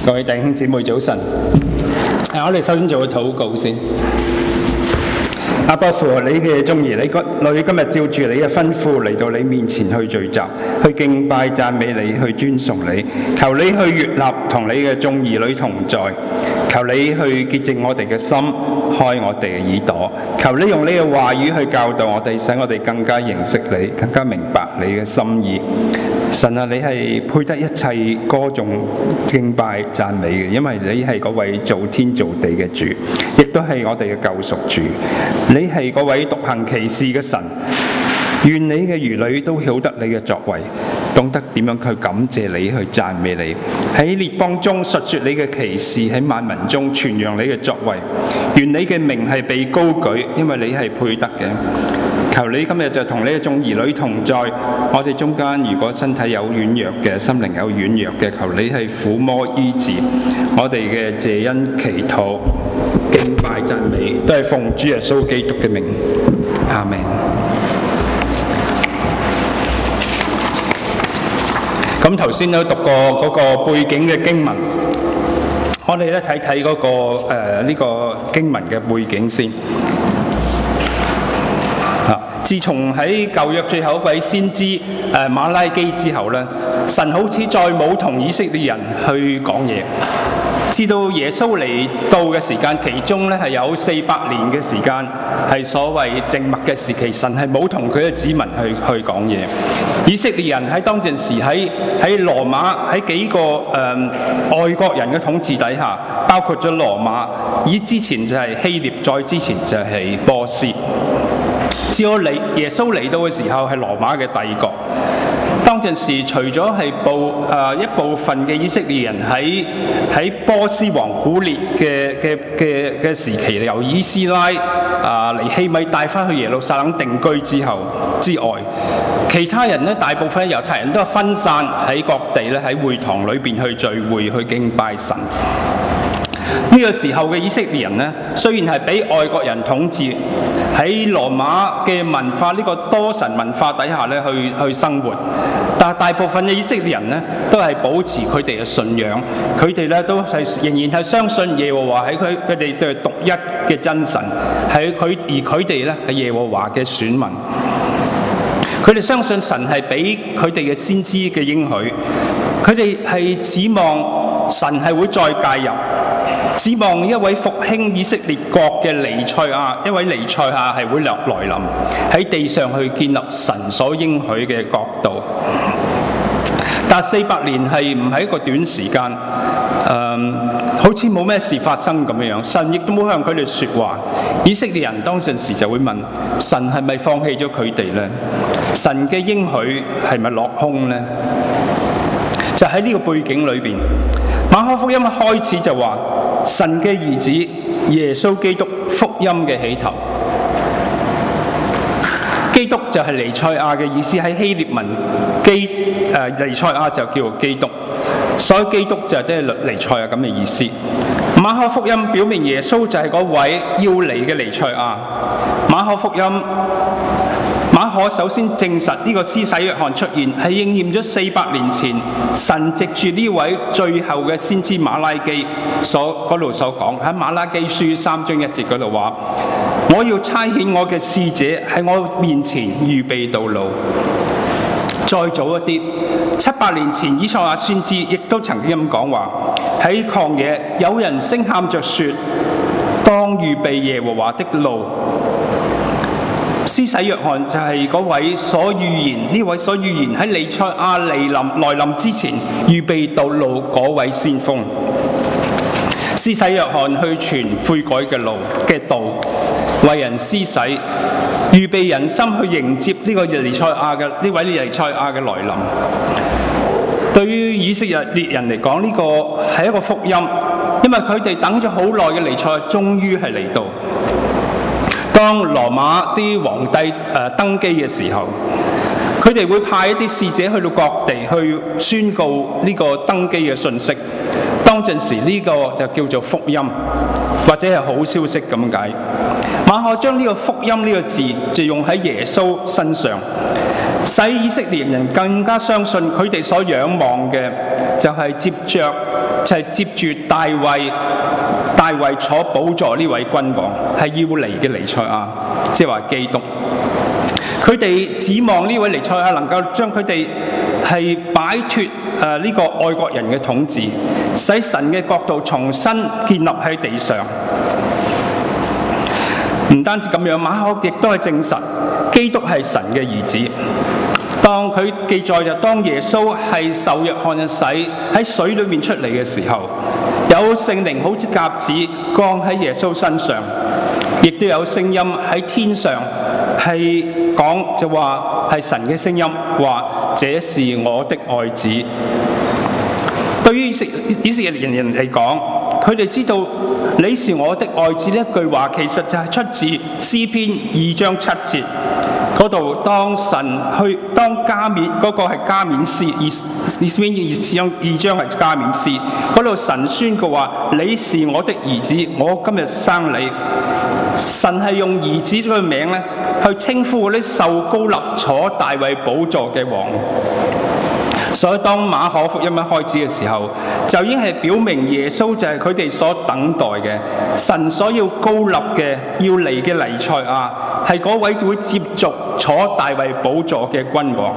各位弟兄姊妹早晨。我哋首先做個禱告先。阿爸父，你嘅宗兒，你今日照住你嘅吩咐嚟到你面前去聚集，去敬拜讚美你，去尊崇你。求你去悅納同你嘅眾兒女同在，求你去潔淨我哋嘅心，開我哋嘅耳朵。求你用你嘅話語去教導我哋，使我哋更加認識你，更加明白你嘅心意。神啊，你係配得一切歌頌、敬拜、讚美嘅，因為你係嗰位造天造地嘅主，亦都係我哋嘅救贖主。你係嗰位獨行奇事嘅神，願你嘅兒女都曉得你嘅作為，懂得點樣去感謝你，去讚美你。喺列邦中述說你嘅奇事，喺萬民中傳揚你嘅作為。願你嘅名係被高舉，因為你係配得嘅。求你今日就同你嘅眾兒女同在，我哋中間如果身體有軟弱嘅，心靈有軟弱嘅，求你係撫摸醫治我哋嘅謝恩祈禱、敬拜讚美，都係奉主耶穌基督嘅名，阿們。咁頭先都讀過嗰個背景嘅經文，我哋咧睇睇嗰個呢個經文嘅背景先。自從喺舊約最後一位先知馬拉基之後咧，神好似再冇同以色列人去講嘢。至到耶穌嚟到嘅時間，其中咧係有400年嘅時間係所謂靜默嘅時期，神係冇同佢嘅子民去講嘢。以色列人喺當陣時喺羅馬喺幾個外國人嘅統治底下，包括咗羅馬，以之前就係希臘，再之前就係波斯。至到耶穌嚟到嘅時候，係羅馬嘅帝國。當陣時，除咗係一部分嘅以色列人喺波斯王古列嘅時期，由以斯拉尼希米帶翻去耶路撒冷定居之外，其他人咧，大部分猶太人都係分散喺各地咧，喺會堂裏邊去聚會去敬拜神。呢個時候嘅以色列人呢，雖然係俾外國人統治，喺羅馬嘅文化呢個多神文化底下咧去生活，但係大部分嘅以色列人呢，都係保持佢哋嘅信仰，佢哋咧都係仍然係相信耶和華係佢哋對獨一嘅真神，而佢哋咧係耶和華嘅選民，佢哋相信神係俾佢哋嘅先知嘅應許，佢哋係指望神係會再介入。指望一位復興以色列國嘅彌賽亞，一位彌賽亞係會來臨喺地上去建立神所應許嘅國度。但400年係唔係一個短時間？好似冇咩事發生咁樣，神亦都冇向佢哋說話。以色列人當陣時就會問：神係咪放棄咗佢哋呢？神嘅應許係咪落空呢？就喺呢個背景裏邊，馬可福音一開始就話：神嘅兒子耶穌基督福音嘅起頭。基督就係彌賽亞嘅意思，喺希臘文彌賽亞就叫做基督，所以基督就即係彌賽亞咁嘅意思。馬可福音表明耶穌就係嗰位要嚟嘅彌賽亞。馬可首先證實呢個施洗約翰出現係應驗咗400年前神藉住呢位最後嘅先知馬拉基嗰度所講，喺馬拉基書3章1節嗰度話：我要差遣我嘅使者喺我面前預備道路。再早一啲，700年前以賽亞先知亦都曾經咁講話，喺曠野有人聲喊着說：當預備耶和華的路。施洗約翰就係嗰位所預言，呢位所預言喺彌賽亞來臨之前預備道路嗰位先鋒。施洗約翰去傳悔改嘅路嘅道，為人施洗，預備人心去迎接呢個彌賽亞嘅呢位彌賽亞嘅來臨。對於以色列人嚟講，呢個係一個福音，因為佢哋等咗好耐嘅彌賽亞終於係嚟到。當羅馬啲皇帝登基嘅時候，佢哋會派一啲使者去到各地去宣告呢個登基嘅信息。當陣時呢個就叫做福音，或者係好消息咁解。馬可將呢個福音呢個字就用喺耶穌身上，使以色列人更加相信佢哋所仰望嘅就係接着就係接住大衛坐寶座呢位君王係要嚟嘅彌賽亞，即係話基督。佢哋指望呢位彌賽亞能夠將佢哋係擺脫呢個外國人嘅統治，使神嘅國度重新建立喺地上。唔單止咁樣，馬可亦都係證實基督係神嘅兒子。當佢記載就當耶穌係受約翰洗喺水裏面出嚟嘅時候，有聖靈好似鴿子降喺耶穌身上，亦都有聲音喺天上係講，就話係神嘅聲音，話這是我的愛子。對於以色列人嚟講，佢哋知道你是我的愛子呢一句話，其實就係出自詩篇2章7節嗰度。當加冕嗰個係加冕詩，詩篇2章係加冕詩嗰度，神宣告話：你是我的兒子，我今日生你。神係用兒子呢個名咧，去稱呼嗰啲受膏立坐大衛寶座嘅王。所以當馬可福音一開始嘅時候，就已經係表明耶穌就係佢哋所等待嘅神所要膏立嘅要嚟嘅彌賽亞，係嗰位會接續坐大衛寶座嘅君王。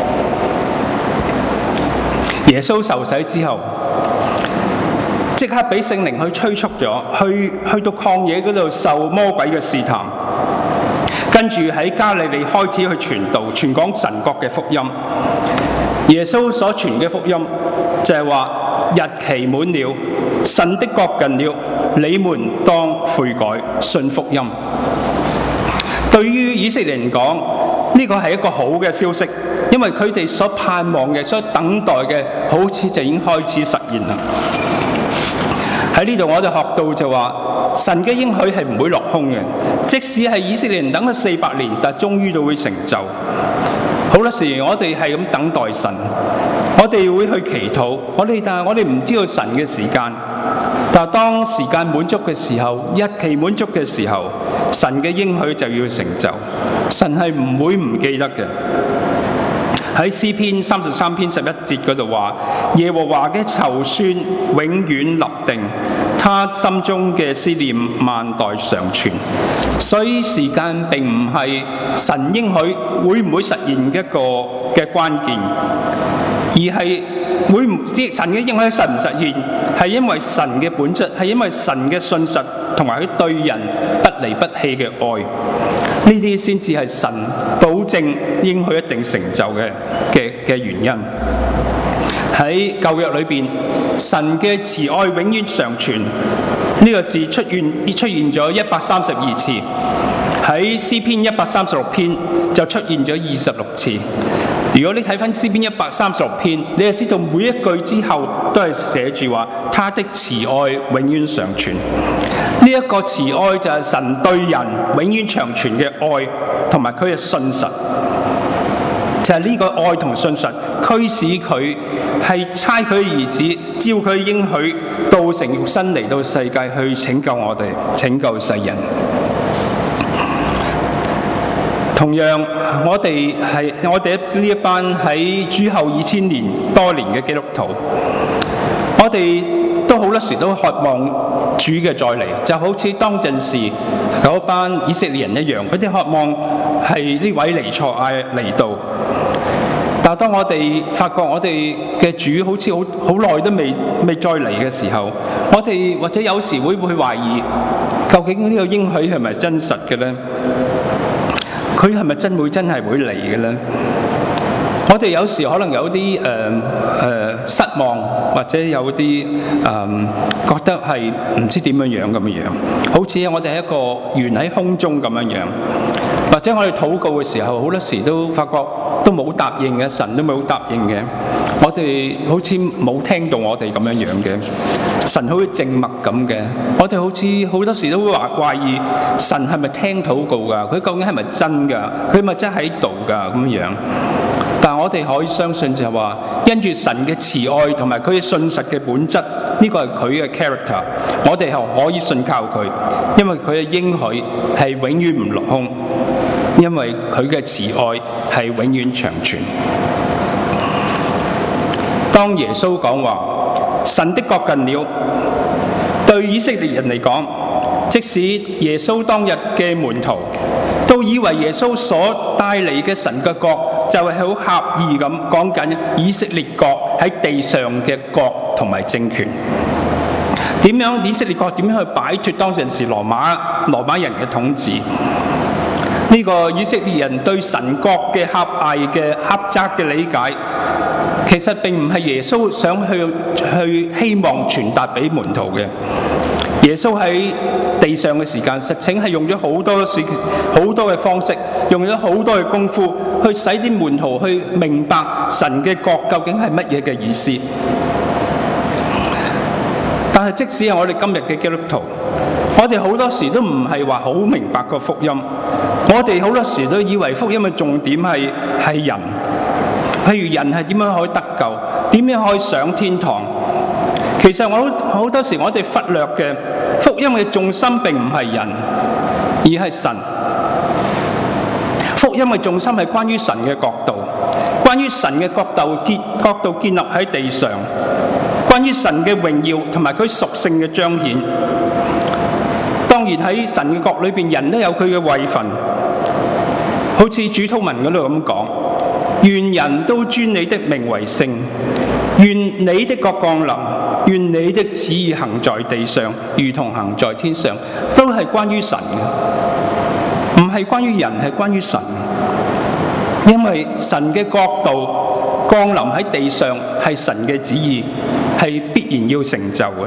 耶穌受洗之後，即刻俾聖靈去催促咗，去到曠野嗰度受魔鬼嘅試探，跟住喺加利利開始去傳道，傳講神國嘅福音。耶穌所傳嘅福音就係話日期滿了，神的國近了，你們當悔改，信福音。對於以色列人講，呢個係一個好嘅消息，因為佢哋所盼望嘅、所等待嘅，好似就已經開始實現啦。喺呢度我哋學到就話，神嘅應許係唔會落空嘅，即使係以色列人等咗400年，但終於都會成就。好多時我哋係咁等待神，我哋會去祈禱，但係我哋唔知道神嘅時間。但係當時間滿足嘅時候，日期滿足嘅時候，神嘅應許就要成就。神係唔會唔記得嘅。喺詩篇33篇11節嗰度話：耶和華嘅籌算永遠立定，他心中嘅思念萬代常存。所以時間並唔係神應許會唔會實現一個嘅關鍵，而係神嘅應許實唔實現，係因為神嘅本質，係因為神嘅信實同埋佢對人不離不棄嘅愛。呢啲先至係神保證應許一定成就嘅原因。喺舊約裏邊，神嘅慈愛永遠常存呢個字出現咗132次，喺詩篇136篇就出現咗26次。如果你睇翻詩篇136篇，你就知道每一句之後都係寫住話他的慈愛永遠常存。呢一個慈愛就係神對人永遠長存嘅愛，同埋佢嘅信實。就係呢個愛同信實驅使佢係差佢兒子，照佢應許道成肉身嚟到世界去拯救我哋，拯救世人。同樣，我哋呢一班喺主後2000年多年嘅基督徒，我哋都好多時都渴望主嘅再嚟，就好似當陣時嗰班以色列人一樣，佢哋渴望係呢位彌賽亞嚟到。但係當我哋發覺我哋嘅主好似好耐都未再嚟嘅時候，我哋或者有時會懷疑，究竟呢個應許係咪真實嘅呢？佢係咪真係會嚟嘅呢？我哋有時可能有啲失望，或者有啲覺得係唔知點樣咁樣，好似我哋係一個懸喺空中咁樣，或者我哋禱告嘅時候，好多時都發覺都冇答應嘅，神都冇答應嘅，我哋好似冇聽到我哋咁樣嘅，神好似靜默咁嘅，我哋好似好多時都會懷疑神係咪聽禱告㗎？佢究竟係咪真㗎？佢係咪真喺度㗎？咁樣。但我哋可以相信就係話，因住神嘅慈愛同埋佢嘅信實嘅本質，呢個係佢嘅 character， 我哋係可以信靠佢，因為佢嘅應許係永遠唔落空，因為佢嘅慈愛係永遠長存。當耶穌講話神的國近了。對以色列人嚟講，即使耶穌當日嘅門徒都以為耶穌所帶嚟嘅神嘅國就係好狹義咁講緊以色列國喺地上嘅國同埋政權。點樣以色列國點樣去擺脫當陣時羅馬人嘅統治？呢個以色列人對神國嘅狹窄嘅理解，其實並唔係耶穌想去希望傳達俾門徒嘅。耶穌喺地上嘅時間，實情係用咗好多嘅方式，用咗好多嘅功夫，去使啲門徒去明白神嘅國究竟係乜嘢嘅意思。但係即使係我哋今日嘅基督徒，我哋好多時都唔係話好明白個福音。我哋好多時都以為福音嘅重點係人，譬如人係點樣可以得救，點樣可以上天堂。其實好多時我哋忽略嘅福音嘅重心並唔係人，而係神。福音嘅重心係關於神嘅國度，關於神嘅國度建立喺地上，關於神嘅榮耀同埋佢屬性嘅彰顯。當然喺神嘅國裏邊，人都有佢嘅位份，好似主禱文嗰度咁講：願人都尊你的名為聖，願你的國降臨，願你的旨意行在地上，如同行在天上。都係關於神嘅，唔係關於人，係關於神。因為神嘅國度降臨喺地上係神嘅旨意，係必然要成就嘅。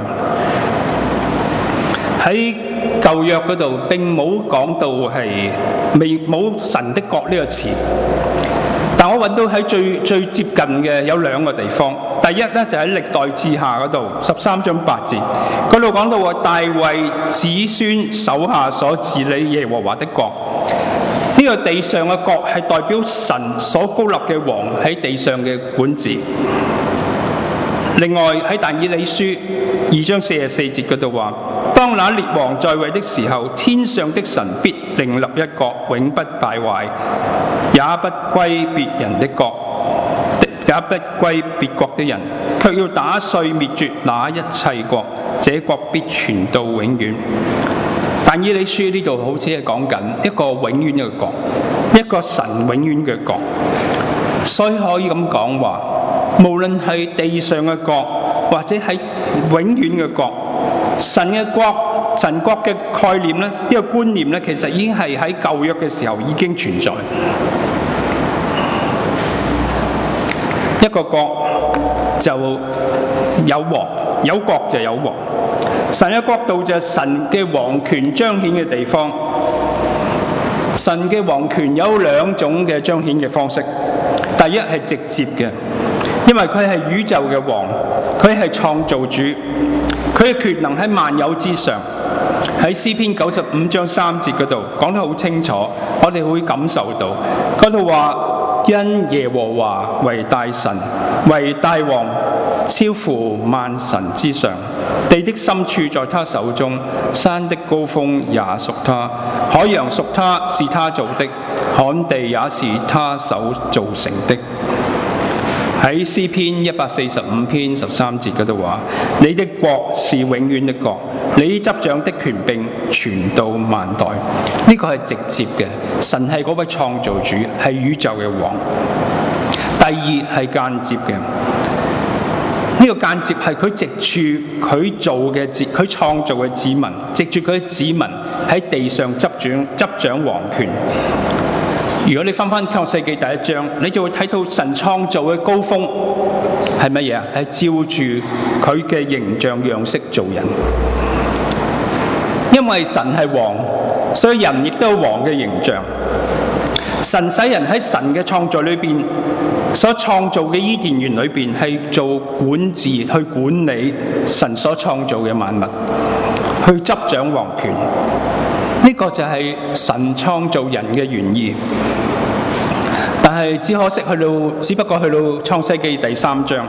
喺舊約嗰度並冇講到冇神的國呢個詞，但我揾到喺最接近嘅有兩個地方。第一咧就喺歷代志下嗰度13章8節，嗰度講到話大衛子孫手下所治理耶和華的國。呢個地上嘅國係代表神所高立嘅王喺地上嘅管治。另外喺但以理書2章44節嗰度話：當那列王在位的時候，天上的神必另立一國，永不敗壞，也不歸別人的國，也不歸別國的人，卻要打碎滅絕那一切國，這國必存到永遠。但以理書呢度好似係講緊一個永遠嘅國，一個神永遠嘅國，所以可以咁講話，無論係地上嘅國，或者係永遠嘅國，神國嘅概念咧，呢個觀念咧，其實已經係喺舊約嘅時候已經存在。一個國就有王，有國就有王。神嘅國度就係神嘅王權彰顯嘅地方。神嘅王權有兩種嘅彰顯嘅方式。第一係直接嘅，因為佢係宇宙嘅王，佢係創造主，佢嘅權能喺萬有之上。喺詩篇95章3節嗰度講得好清楚，我哋會感受到嗰度話：因耶和華為大神，為大王，超乎萬神之上。地的深處在他手中，山的高峰也屬他，海洋屬他，是他造的，旱地也是他手造成的。喺詩篇145篇13節嗰度話：你的國是永遠的國，你執掌的權柄傳到萬代。呢個係直接嘅，神係嗰位創造主，係宇宙嘅王。第二係間接嘅，呢個間接係佢藉住佢創造嘅子民，藉住佢嘅子民喺地上執掌王權。如果你翻創世記第1章，你就會睇到神創造嘅高峰係乜嘢啊？係照住佢嘅形象樣式做人。因為神係王，所以人亦都有王嘅形象。神使人喺神嘅創造裏邊所創造嘅伊甸園裏邊係做管治，去管理神所創造嘅萬物，去執掌王權。呢個就係神創造人嘅原意。但係只可惜只不過去到創世記第3章，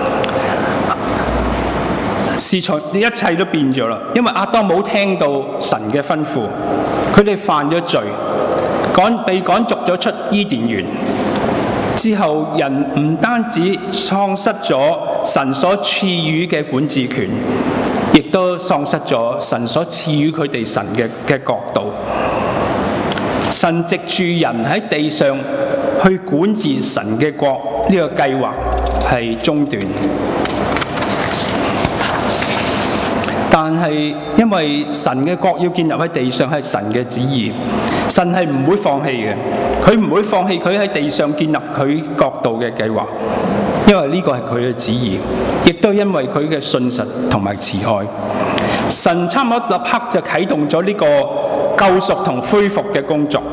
一切都變咗啦。因為亞當冇聽到神嘅吩咐，佢哋犯咗罪，被趕逐咗出伊甸園。之後人唔單止喪失咗神所賜予嘅管治權，亦都喪失咗神所賜予佢哋神嘅國度。神藉住人喺地上去管治神嘅國，呢個計劃係中斷。但係因為神嘅國要建立喺地上係神嘅旨意，神係唔會放棄嘅，佢唔會放棄佢喺地上建立佢國度嘅計劃，因為呢個係佢嘅旨意，亦都因為佢嘅信實同埋慈愛。神差唔多立刻就啟動咗呢個救贖同恢復嘅工作。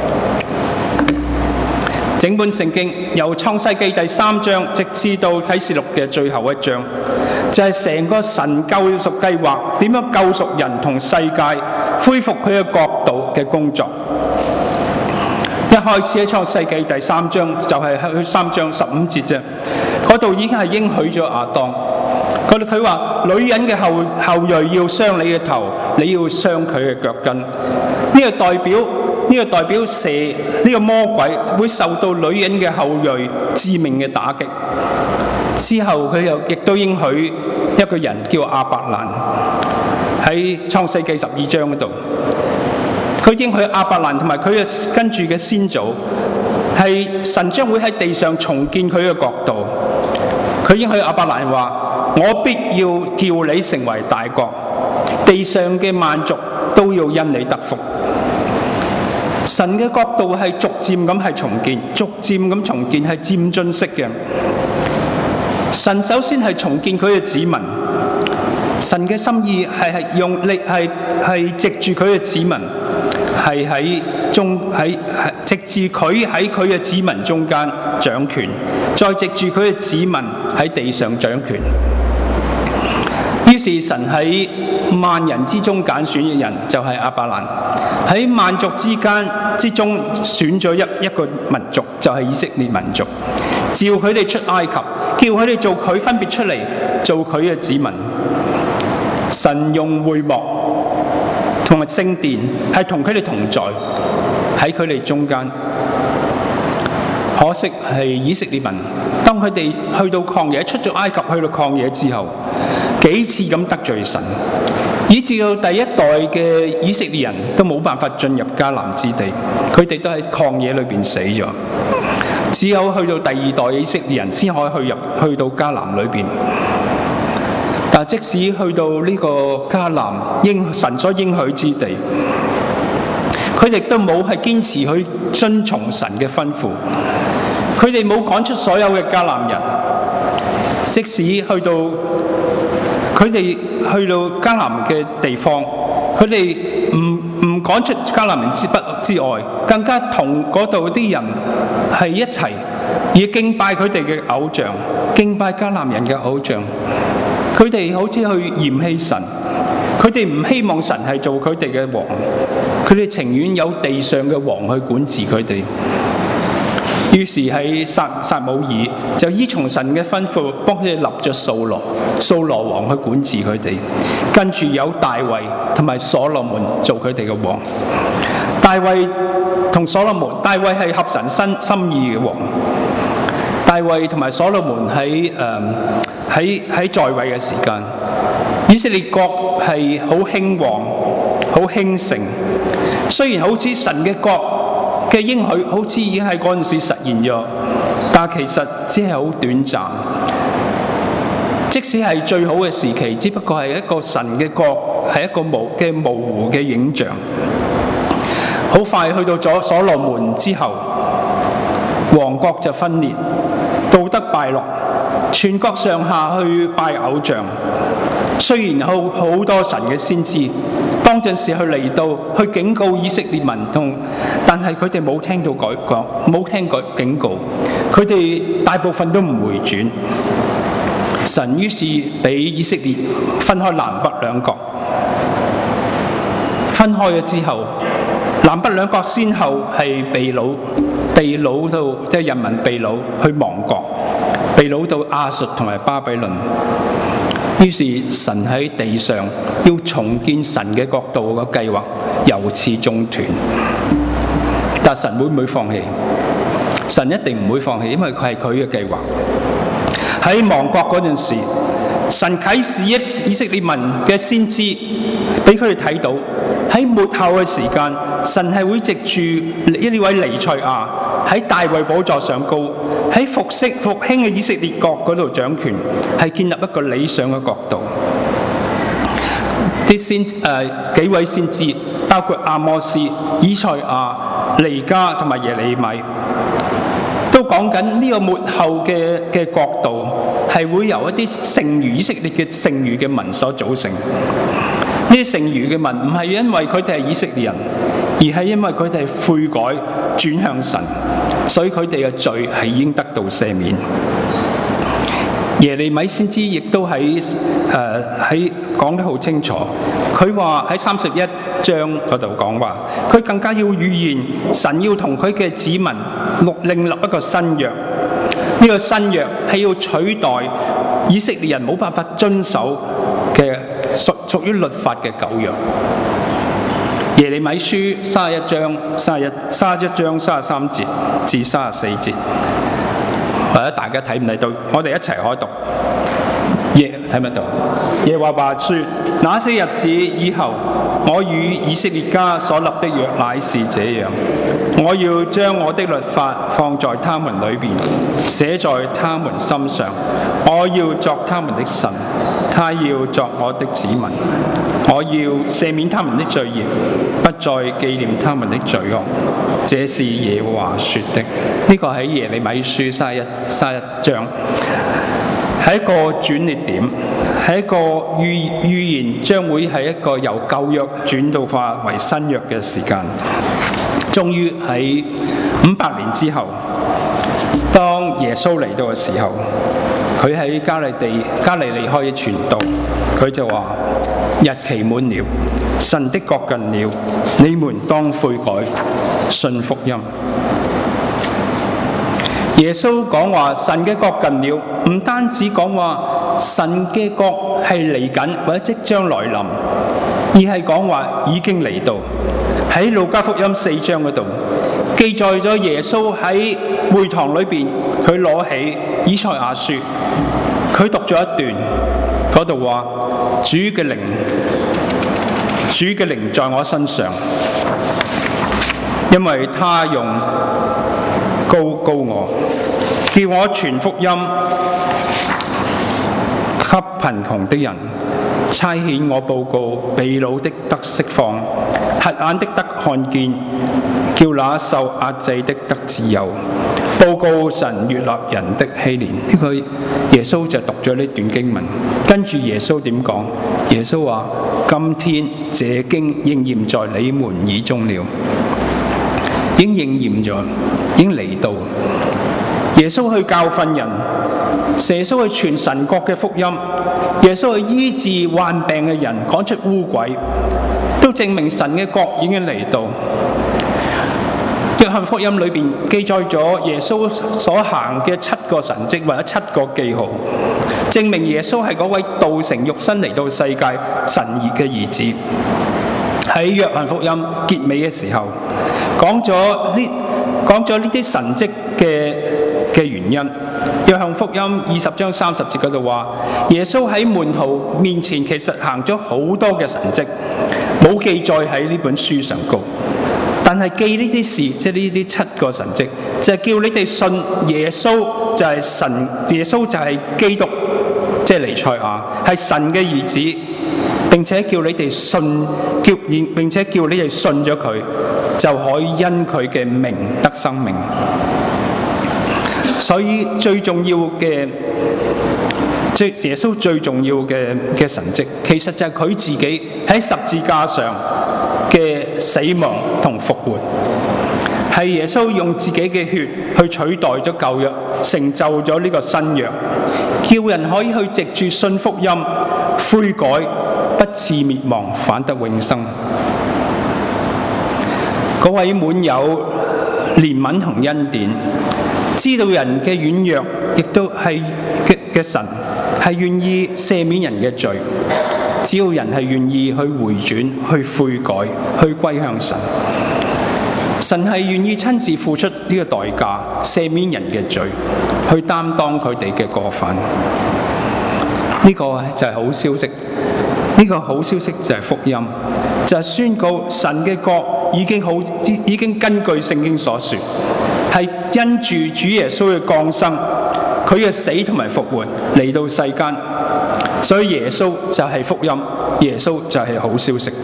整本聖經由創世記第3章直至到啟示錄嘅最後一章，就係成個神救贖計劃點樣救贖人同世界，恢復佢嘅國度嘅工作。一開始喺創世記第3章就係去3章15節啫，嗰度已經係應許咗亞當。佢話女人嘅後裔要傷你嘅頭，你要傷佢嘅腳跟。呢個代表蛇，呢個魔鬼會受到女人嘅後裔致命嘅打擊。之後佢又亦都應許一個人叫亞伯蘭，喺創世記12章嗰度，佢應許亞伯蘭同埋佢嘅跟住嘅先祖，係神將會喺地上重建佢嘅國度。佢應許亞伯蘭話：我必要叫你成為大國，地上嘅萬族都要因你得福。神嘅國度係逐漸咁係重建，逐漸咁重建係漸進式嘅。神首先係重建佢嘅子民，神嘅心意係用力係藉住佢嘅子民，係藉住佢喺佢嘅子民中間掌權，再藉住佢嘅子民喺地上掌權。於是神喺萬人之中揀選嘅人就係亞伯蘭，喺萬族之中選咗一個民族，就係以色列民族，召佢哋出埃及，叫佢哋做佢分別出嚟做佢嘅子民。神用會幕同埋聖殿係同佢哋同在，喺佢哋中間。可惜係以色列民，當佢哋去到曠野，出咗埃及去到曠野之後，幾次咁得罪神，以至到第一代嘅以色列人都冇辦法進入迦南之地，佢哋都喺曠野裏邊死咗。只有去到第二代以色列人先可以去到迦南裏邊。但即使去到呢個迦南神所應許之地，佢哋都冇係堅持去遵從神嘅吩咐，佢哋冇趕出所有嘅迦南人。即使佢哋去到迦南嘅地方，佢哋唔趕出迦南人之外，更加同嗰度啲人係一齊以敬拜佢哋嘅偶像，敬拜迦南人嘅偶像。佢哋好似去嫌棄神，佢哋唔希望神係做佢哋嘅王，佢哋情願有地上嘅王去管治佢哋。於是喺撒母耳就依從神嘅吩咐，幫佢哋立咗掃羅王去管治佢哋。跟住有大衛同埋所羅門做佢哋嘅王。大衛同所羅門，大衛係合神心意嘅王。大衛同埋所羅門喺在位嘅時間，以色列國係好興旺、好興盛。雖然好似神嘅國嘅應許好似已經喺嗰陣時實現咗，但其實只係好短暫。即使係最好嘅時期，只不過係一個神嘅國，係一個模糊嘅影像。好快去到咗所羅門之後，王國就分裂，道德敗落，全國上下去拜偶像。雖然有好多神嘅先知當陣時去嚟到去警告以色列民，但係佢哋冇聽到冇聽過警告，佢哋大部分都唔回轉。神於是俾以色列分開南北兩國。分開咗之後，南北兩國先後係被擄到，即係人民被擄去亡國，被擄到亞述同埋巴比倫。於是神喺地上要重建神嘅國度嘅計劃由此中斷。但神會唔會放棄？神一定唔會放棄，因為佢係佢嘅計劃。 喺亡國嗰陣時，神啟示以色列民嘅先知，俾佢哋睇到喺末後嘅時間，神係會藉住呢位彌賽亞喺大衛寶座上高，喺復興嘅以色列國嗰度掌權，係建立一個理想嘅國度。幾位先知，包括阿摩司、以賽亞、彌迦同埋耶利米，都講緊呢個末後嘅國度係會由一啲剩餘以色列嘅剩餘嘅民所組成。呢啲剩餘嘅民唔係因為佢哋係以色列人，而係因為佢哋係悔改轉向神，所以佢哋嘅罪係已經得到赦免。耶利米先知亦都喺講得好清楚，佢話喺31章嗰度講話，佢更加要預言神要同佢嘅子民另立一個新約。呢個新約係要取代以色列人冇辦法遵守嘅屬於律法嘅舊約。耶利米書31章33節至34節，或者大家睇唔睇到？我哋一齊開讀。睇唔睇到？耶和華說：那些日子以後，我與以色列家所立的約乃是這樣，我要將我的律法放在他們裏邊，寫在他們心上。我要作他們的神，他要作我的子民。我要赦免他們的罪孽，不再紀念他們的罪惡。這是耶和華說的。呢個喺耶利米書31章，係一個轉捩點，係一個預言將會係一個由舊約轉到化為新約嘅時間。終於喺500年之後，當耶穌嚟到嘅時候，佢喺加利利開始傳道，佢就話：日期滿了，神的國近了，你們當悔改，信福音。耶穌講話神嘅國近了，唔單止講話神嘅國係嚟緊或者即將來臨，而係講話已經嚟到。喺路加福音4章嗰度記載咗耶穌喺會堂裏邊，佢攞起以賽亞書，佢讀咗一段，嗰度話：主嘅靈在我身上，因為他用高我，叫我傳福音給貧窮的人，差遣我報告被擄的得釋放，瞎眼的得看見，叫那受壓制的得自由，報告神悅納人的禧年。呢個耶穌就讀咗呢段經文，跟住耶穌點講？耶穌話：今天這經應驗在你們耳中了。已經應驗咗，已經嚟到。耶穌去教訓人，耶穌去傳神國嘅福音，耶穌去醫治患病嘅人，趕出污鬼，都證明神嘅國已經嚟到。約翰福音裏邊記載咗耶穌所行嘅7個神蹟或者7個記號，證明耶穌係嗰位道成肉身嚟到世界神嘅兒子。喺約翰福音結尾嘅時候，講咗呢啲神蹟嘅原因。約翰福音20章30節嗰度話，耶穌喺門徒面前其實行咗好多嘅神蹟，冇記載喺呢本書上高。但係記呢啲事，即係呢啲7個神蹟，就係叫你哋信耶穌就係神，耶穌就係基督，即係彌賽亞，係神嘅兒子，並且叫你哋信，並且叫你哋信咗佢，就可以因佢嘅名得生命。所以最重要嘅，即係耶穌最重要嘅神蹟，其實就係佢自己喺十字架上嘅死亡同復活，係耶穌用自己嘅血去取代咗舊約，成就咗呢個新約，叫人可以去藉住信福音悔改，不致滅亡，反得永生。嗰位滿有憐憫同恩典，知道人嘅軟弱，亦都係嘅神，係願意赦免人嘅罪。只要人係願意去回轉、去悔改、去歸向神，神係願意親自付出呢個代價，赦免人嘅罪。 去擔當佢哋嘅過犯。呢個就係好消息，呢個好消息就係福音，就係宣告神嘅國已經根據聖經所說，係因住主耶穌嘅降生，佢嘅死同埋復活嚟到世間，所以耶穌就係福音，耶穌就係好消息。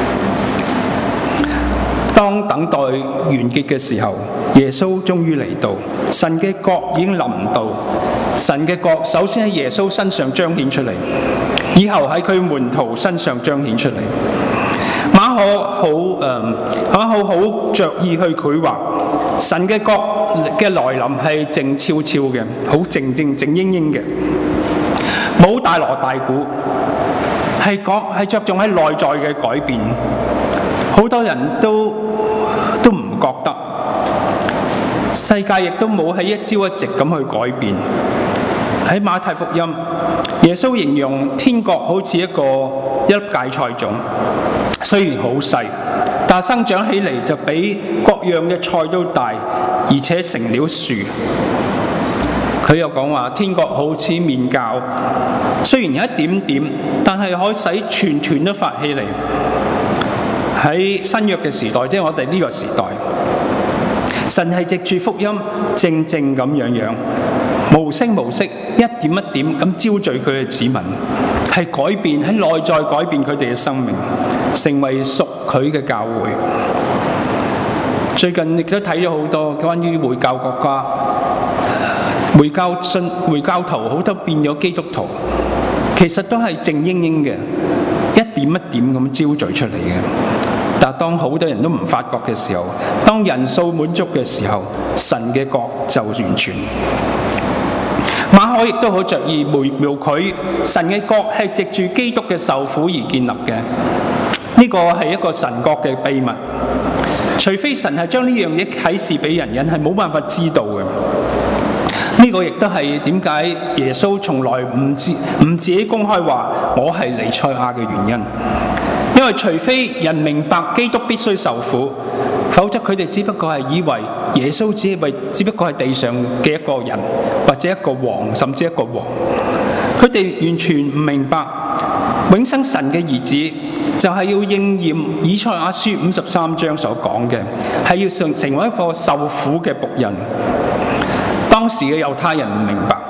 當等待完結嘅時候，耶穌終於嚟到，神嘅國已經臨到。神嘅國首先喺耶穌身上彰顯出嚟，以後喺佢門徒身上彰顯出嚟。馬可好着意去繪畫神嘅國嘅來臨係靜悄悄嘅，好靜英英嘅，冇大鑼大鼓，係着重喺內在嘅改變。好多人都唔覺得，世界亦都冇喺一朝一夕咁去改變。喺馬太福音，耶穌形容天國好似一粒芥菜種，雖然好細，但生長起嚟就比各樣嘅菜都大，而且成了樹。佢又講話天國好似麵酵，雖然有一點點，但係可以使全團都發起嚟。喺新約嘅時代，即係我哋呢個時代，神係藉住福音靜靜咁樣無聲無息，一點一點咁招聚佢嘅子民，係改變，喺內在改變佢哋嘅生命，成為屬佢嘅教會。最近亦都睇咗好多關於回教國家，回教徒好多變咗基督徒，其實都係靜英英嘅，一點一點咁招聚出嚟嘅。但當好多人都唔發覺嘅時候，當人數滿足嘅時候，神嘅國就完全。馬可亦都好着意描繪神嘅國係藉住基督嘅受苦而建立嘅，呢個係一個神國嘅秘密。除非神係將呢樣嘢啟示俾人，係冇辦法知道嘅。呢個亦都係點解耶穌從來唔自己公開話我係彌賽亞嘅原因。因為除非人明白基督必須受苦，否則佢哋只不過係以為耶穌只不過係地上嘅一個人，或者一個王，甚至一個王。佢哋完全唔明白永生神嘅兒子就係要應驗以賽亞書53章所講嘅，係要成為一個受苦嘅僕人。當時嘅猶太人唔明白，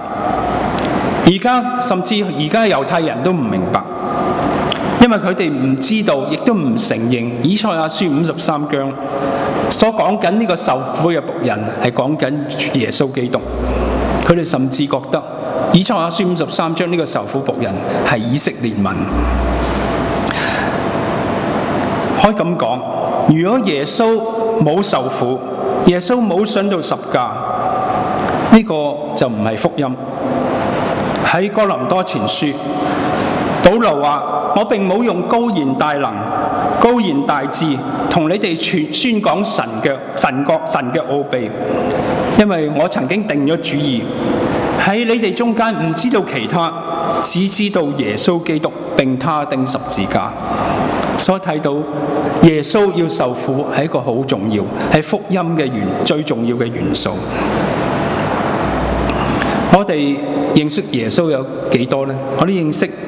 甚至而家猶太人都唔明白。因為佢哋唔知道，亦都唔承認以賽亞書53章所講緊呢個受苦嘅僕人係講緊耶穌基督。佢哋甚至覺得以賽亞書53章呢個受苦僕人係以色列民。可以咁講，如果耶穌冇受苦，耶穌冇上到十架，呢個就唔係福音。喺哥林多前書，保羅話：我並冇用高言大能、高言大智同你哋宣講神嘅奧秘，因為我曾經定咗主意，喺你哋中間唔知道其他，只知道耶穌基督並他釘十字架。所以睇到耶穌要受苦係一個好重要，係福音嘅最重要嘅元素。我哋認識耶穌有幾多呢？我哋認識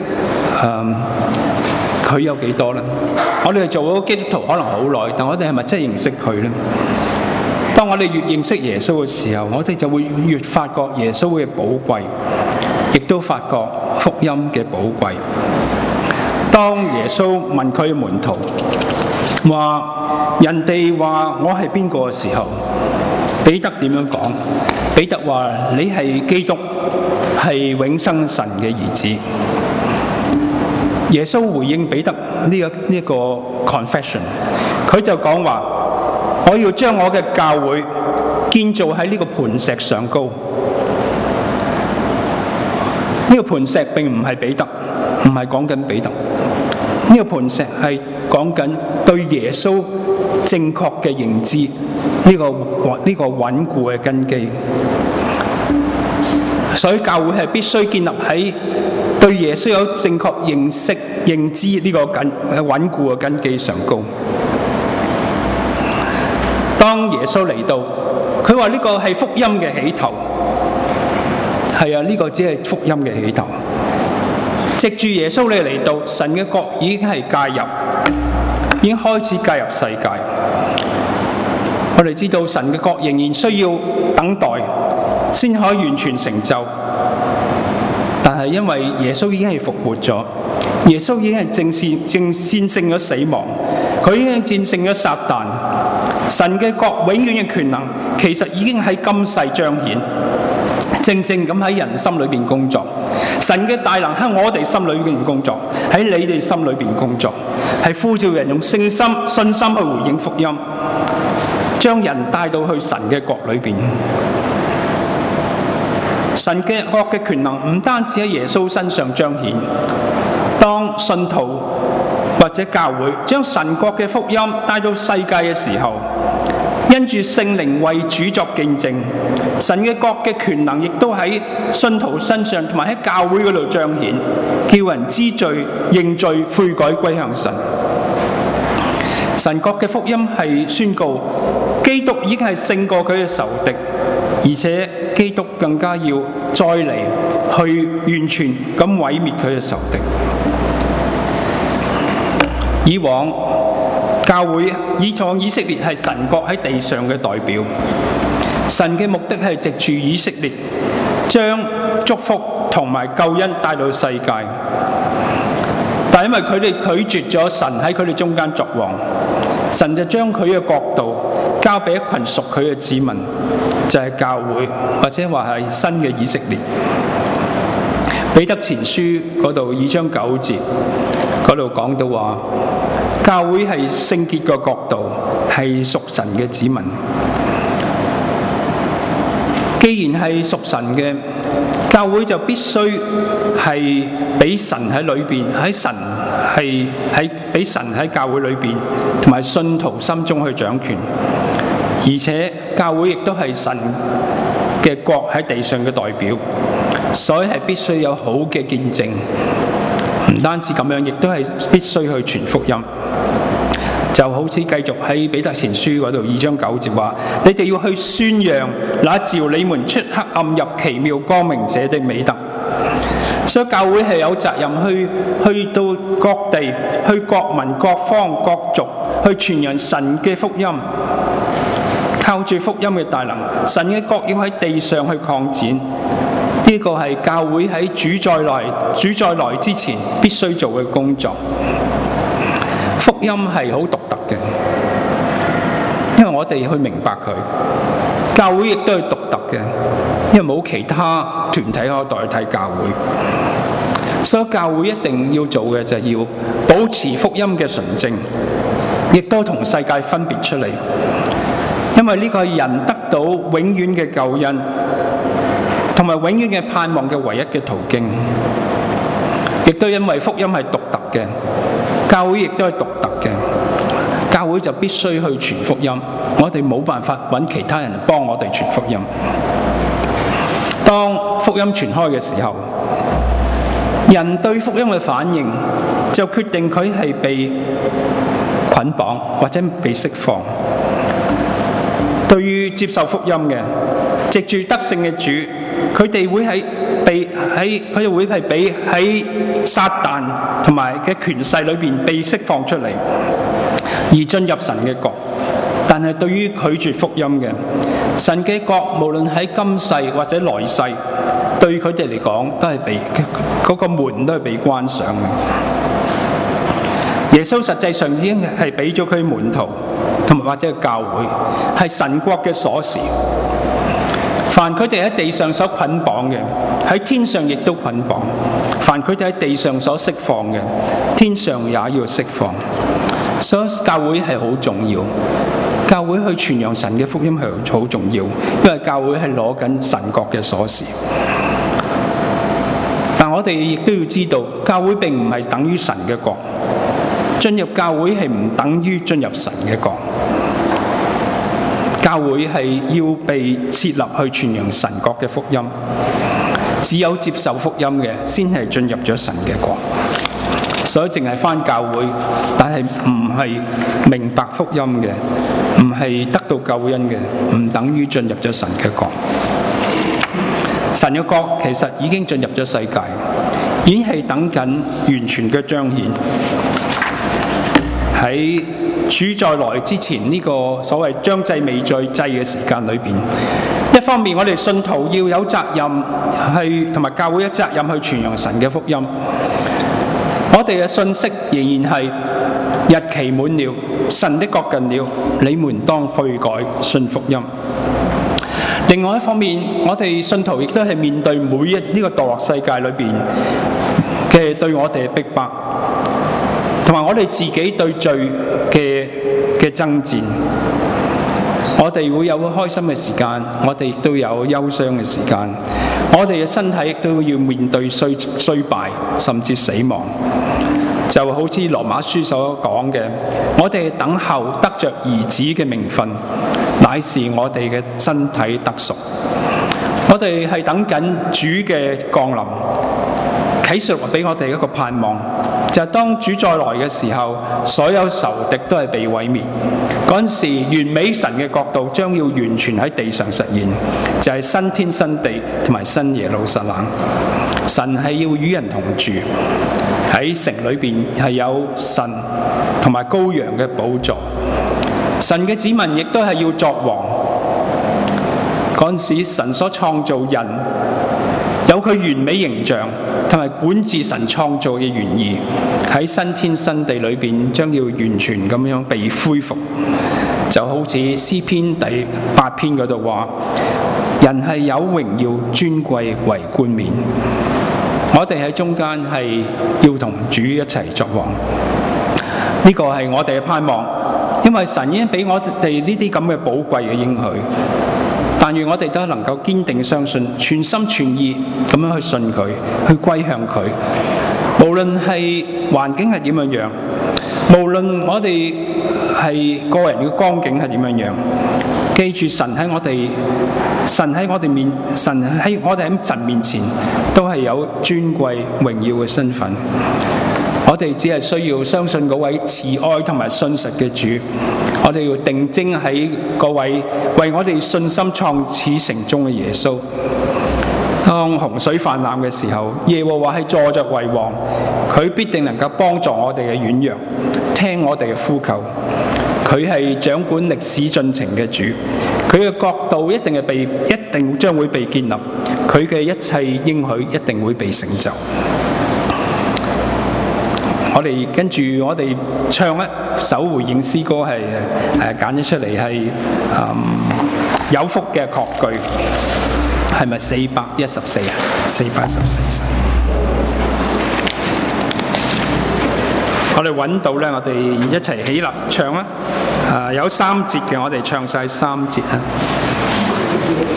佢有幾多呢？我哋做咗基督徒可能好耐，但我哋係咪真係認識佢呢？當我哋越認識耶穌嘅時候，我哋就會越發覺耶穌嘅寶貴，亦都發覺福音嘅寶貴。當耶穌問佢嘅門徒話人哋話我係邊個嘅時候，彼得點樣講？彼得話你係基督，係永生神嘅兒子。耶穌回應彼得呢一個 confession， 佢就講話：我要將我嘅教會建造喺呢個磐石上高。呢個磐石並唔係彼得，唔係講緊彼得。呢個磐石係講緊對耶穌正確嘅認知，呢個穩固嘅根基。所以教會係必須建立喺對耶穌有正確認知呢個穩固嘅根基上高。當耶穌嚟到，佢話呢個係福音嘅起頭， 係啊，呢個只係福音嘅起頭。藉住耶穌你嚟到，神嘅國已經係介入，已經開始介入世界。我哋知道神嘅國仍然需要等待，先可以完全成就。但係因為耶穌已經係復活咗，耶穌已經係戰勝咗死亡，佢已經戰勝咗撒旦。神嘅國永遠嘅權能其實已經喺今世彰顯，正正咁喺人心裏邊工作。神嘅大能喺我哋心裏邊工作，喺你哋心裏邊工作，係呼召人用信心去回應福音，將人帶到去神嘅國裏邊。神嘅國嘅權能唔單止喺耶穌身上彰顯，當信徒或者教會將神國嘅福音帶到世界嘅時候，因住聖靈為主作見證，神嘅國嘅權能亦都喺信徒身上同埋喺教會嗰度彰顯，叫人知罪、認罪、悔改歸向神。神國嘅福音係宣告基督已經係勝過佢嘅仇敵，而且基督更加要再嚟去完全咁毀滅佢嘅仇敵。以往以色列係神國喺地上嘅代表，神嘅目的係藉住以色列將祝福同埋救恩帶到世界。但因為佢哋拒絕咗神喺佢哋中間作王，神就將佢嘅國度交俾一群屬佢嘅子民，就係教會，或者話係新嘅以色列。彼得前書嗰度2章9節嗰度講到話，教會係聖潔嘅國度，係屬神嘅子民。既然係屬神嘅，教會就必須係俾神喺裏邊，俾神喺教會裏邊同埋信徒心中去掌權。而且教會亦都係神嘅國喺地上嘅代表，所以係必須有好嘅見證。唔單止咁樣，亦都係必須去傳福音。就好似繼續喺彼得前書嗰度2章9節話：你哋要去宣揚那召你們出黑暗入奇妙光明者的美德。所以教會係有責任去到各地，去各民各方各族去傳揚神嘅福音。靠住福音嘅大能，神嘅國要喺地上去擴展。呢個係教會喺主再來之前必須做嘅工作。福音係好獨特嘅，因為我哋去明白佢。教會亦都係獨特嘅，因為冇其他團體可以代替教會。所以教會一定要做嘅就係要保持福音嘅純正，亦都同世界分別出嚟。因為呢個係人得到永遠嘅救恩，同埋永遠嘅盼望嘅唯一嘅途徑。亦都因為福音係獨特嘅，教會亦都係獨特嘅。教會就必須去傳福音，我哋冇辦法揾其他人幫我哋傳福音。當福音傳開嘅時候，人對福音嘅反應就決定佢係被捆綁或者被釋放。對於接受福音嘅，藉住得勝嘅主，佢哋會俾喺撒旦同埋嘅權勢裏邊被釋放出嚟，而進入神嘅國。但係對於拒絕福音嘅，神嘅國無論喺今世或者來世，對佢哋嚟講都係嗰個門都係被關上嘅。耶穌實際上已經係俾咗佢門徒同埋或者教會係神國嘅鎖匙。凡佢哋喺地上所捆綁嘅，喺天上亦都捆綁；凡佢哋喺地上所釋放嘅，天上也要釋放。所以教會係好重要，教會去傳揚神嘅福音係好重要，因為教會係攞緊神國嘅鎖匙。但我哋亦都要知道，教會並唔係等於神嘅國。進入教會係唔等於進入神嘅國。教會係要被設立去傳揚神國嘅福音，只有接受福音嘅先係進入咗神嘅國。所以淨係返教會，但係唔係明白福音嘅，唔係得到救恩嘅，唔等於進入咗神嘅國。 神嘅國其實已經進入咗世界，已經係等緊完全嘅彰顯。喺主再來之前呢個所謂將祭未在祭嘅時間裏邊，一方面我哋信徒要有責任去，同埋教會有責任去傳揚神嘅福音。我哋嘅信息仍然係日期滿了，神的國近了，你們當悔改，信福音。另外一方面，我哋信徒亦都係面對每一呢個墮落世界裏邊嘅對我哋嘅逼迫，同埋我哋自己對罪嘅爭戰。我哋會有開心嘅時間，我哋亦都有憂傷嘅時間。我哋嘅身體亦都要面對衰敗，甚至死亡。就好似羅馬書所講嘅，我哋等候得着兒子嘅名分，乃是我哋嘅身體得贖。我哋係等緊主嘅降臨，啟示錄俾我哋一個盼望，就係當主再來嘅時候，所有仇敵都係被毀滅。嗰陣時，完美神嘅國度將要完全喺地上實現，就係新天新地同埋新耶路撒冷。神係要與人同住，喺城裏邊係有神同埋羔羊嘅寶座。神嘅子民亦都係要作王。嗰陣時，神所創造人有佢完美形象同埋管治神創造嘅原意，喺新天新地裏邊將要完全咁樣被恢復。就好似詩篇第8篇嗰度話，人係有榮耀尊貴為冠冕。我哋喺中間係要同主一齊作王，呢個係我哋嘅盼望，因為神已經俾我哋呢啲咁嘅寶貴嘅應許。但願我哋都能夠堅定相信，全心全意咁樣去信佢，去歸向佢。無論係環境係點樣樣，無論我哋係個人嘅光景係點樣樣，記住神喺我哋喺神面前都係有尊貴榮耀嘅身份。我哋只係需要相信嗰位慈愛同埋信實嘅主，我哋要定睛喺嗰位為我哋信心創始成終嘅耶穌。當洪水泛濫嘅時候，耶和華係坐着為王，佢必定能夠幫助我哋嘅軟弱，聽我哋嘅呼求。佢係掌管歷史進程嘅主，佢嘅國度一定將會被建立，佢嘅一切應許一定會被成就。我哋跟住我哋唱一首回應詩歌，係揀咗出嚟係有福嘅確據，係咪414啊？414。我哋揾到咧，我哋一齊起立唱啦。有3節嘅，我哋唱晒3節啊。